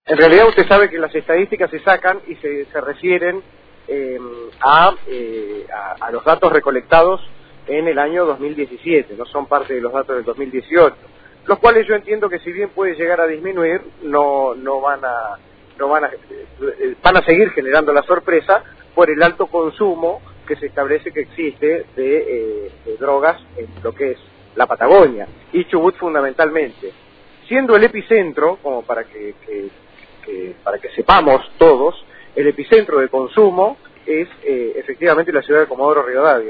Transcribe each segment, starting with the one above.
En realidad usted sabe que las estadísticas se sacan y se refieren a los datos recolectados en el año 2017, no son parte de los datos del 2018, los cuales yo entiendo que si bien puede llegar a disminuir, van a seguir generando la sorpresa por el alto consumo que se establece que existe de drogas en lo que es la Patagonia y Chubut fundamentalmente, siendo el epicentro, como para que sepamos todos, el epicentro de consumo es efectivamente la ciudad de Comodoro Rivadavia.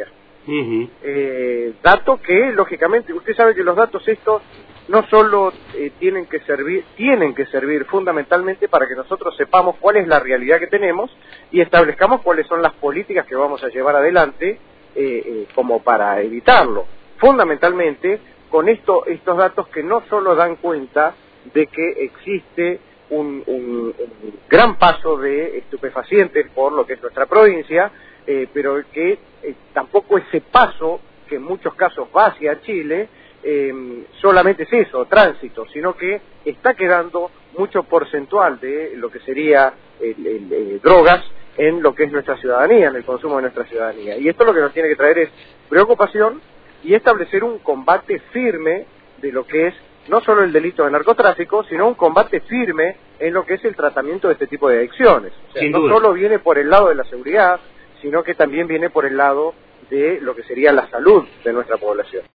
Dato que, lógicamente, usted sabe que los datos estos no solo tienen que servir fundamentalmente para que nosotros sepamos cuál es la realidad que tenemos y establezcamos cuáles son las políticas que vamos a llevar adelante como para evitarlo. Fundamentalmente, con estos datos que no solo dan cuenta de que existe un gran paso de estupefacientes por lo que es nuestra provincia, pero que tampoco ese paso, que en muchos casos va hacia Chile, solamente es eso, tránsito, sino que está quedando mucho porcentual de lo que sería drogas en lo que es nuestra ciudadanía, en el consumo de nuestra ciudadanía. Y esto lo que nos tiene que traer es preocupación y establecer un combate firme de lo que es no solo el delito de narcotráfico, sino un combate firme en lo que es el tratamiento de este tipo de adicciones. O sea, no solo viene por el lado de la seguridad, sino que también viene por el lado de lo que sería la salud de nuestra población.